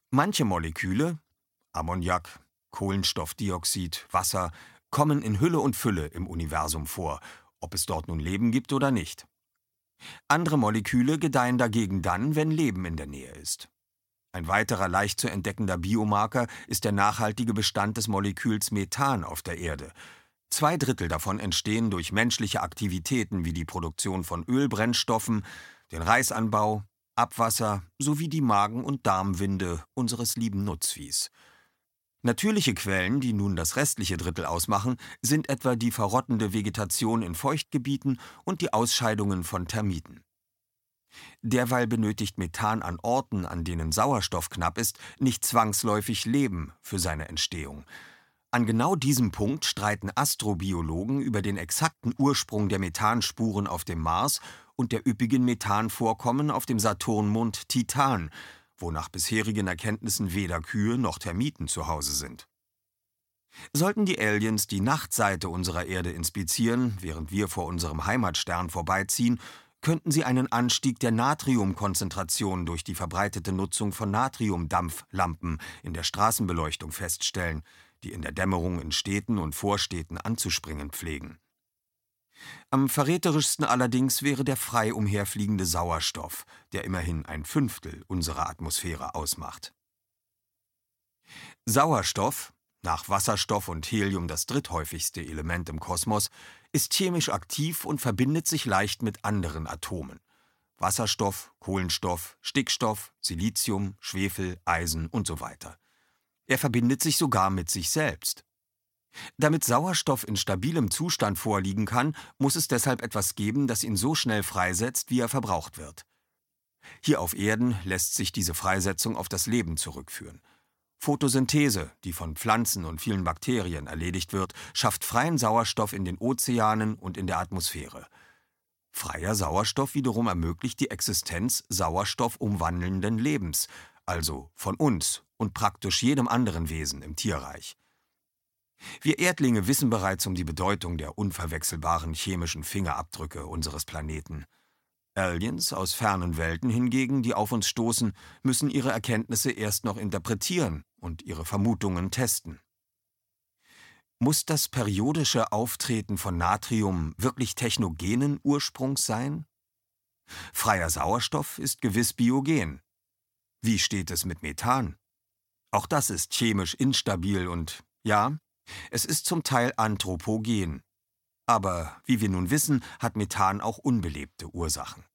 Manche Moleküle, Ammoniak, Kohlenstoffdioxid, Wasser, kommen in Hülle und Fülle im Universum vor, ob es dort nun Leben gibt oder nicht. Andere Moleküle gedeihen dagegen dann, wenn Leben in der Nähe ist. Ein weiterer leicht zu entdeckender Biomarker ist der nachhaltige Bestand des Moleküls Methan auf der Erde. 2/3 davon entstehen durch menschliche Aktivitäten wie die Produktion von Ölbrennstoffen, den Reisanbau, Abwasser sowie die Magen- und Darmwinde unseres lieben Nutzviehs. Natürliche Quellen, die nun das restliche Drittel ausmachen, sind etwa die verrottende Vegetation in Feuchtgebieten und die Ausscheidungen von Termiten. Derweil benötigt Methan an Orten, an denen Sauerstoff knapp ist, nicht zwangsläufig Leben für seine Entstehung. An genau diesem Punkt streiten Astrobiologen über den exakten Ursprung der Methanspuren auf dem Mars und der üppigen Methanvorkommen auf dem Saturnmond Titan, wo nach bisherigen Erkenntnissen weder Kühe noch Termiten zu Hause sind. Sollten die Aliens die Nachtseite unserer Erde inspizieren, während wir vor unserem Heimatstern vorbeiziehen, könnten sie einen Anstieg der Natriumkonzentration durch die verbreitete Nutzung von Natriumdampflampen in der Straßenbeleuchtung feststellen, die in der Dämmerung in Städten und Vorstädten anzuspringen pflegen. Am verräterischsten allerdings wäre der frei umherfliegende Sauerstoff, der immerhin 1/5 unserer Atmosphäre ausmacht. Sauerstoff, nach Wasserstoff und Helium das dritthäufigste Element im Kosmos, ist chemisch aktiv und verbindet sich leicht mit anderen Atomen. Wasserstoff, Kohlenstoff, Stickstoff, Silizium, Schwefel, Eisen und so weiter. Er verbindet sich sogar mit sich selbst. Damit Sauerstoff in stabilem Zustand vorliegen kann, muss es deshalb etwas geben, das ihn so schnell freisetzt, wie er verbraucht wird. Hier auf Erden lässt sich diese Freisetzung auf das Leben zurückführen. Photosynthese, die von Pflanzen und vielen Bakterien erledigt wird, schafft freien Sauerstoff in den Ozeanen und in der Atmosphäre. Freier Sauerstoff wiederum ermöglicht die Existenz sauerstoffumwandelnden Lebens, also von uns und praktisch jedem anderen Wesen im Tierreich. Wir Erdlinge wissen bereits um die Bedeutung der unverwechselbaren chemischen Fingerabdrücke unseres Planeten. Aliens aus fernen Welten hingegen, die auf uns stoßen, müssen ihre Erkenntnisse erst noch interpretieren und ihre Vermutungen testen. Muss das periodische Auftreten von Natrium wirklich technogenen Ursprungs sein? Freier Sauerstoff ist gewiss biogen. Wie steht es mit Methan? Auch das ist chemisch instabil und, ja, es ist zum Teil anthropogen. Aber wie wir nun wissen, hat Methan auch unbelebte Ursachen.